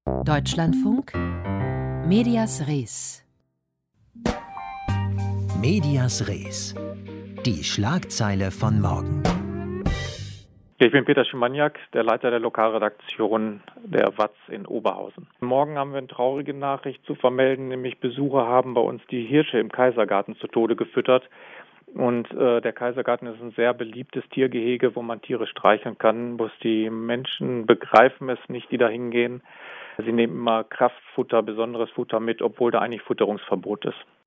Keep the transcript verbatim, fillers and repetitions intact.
Deutschlandfunk Medias Res. Medias Res. Die Schlagzeile von morgen. Ich bin Peter Schimaniak, der Leiter der Lokalredaktion der W A Z in Oberhausen. Morgen haben wir eine traurige Nachricht zu vermelden, nämlich Besucher haben bei uns die Hirsche im Kaisergarten zu Tode gefüttert. Und äh, der Kaisergarten ist ein sehr beliebtes Tiergehege, wo man Tiere streicheln kann. Bloß die Menschen begreifen es nicht, die da hingehen. Sie nehmen immer Kraftfutter, besonderes Futter mit, obwohl da eigentlich Futterungsverbot ist.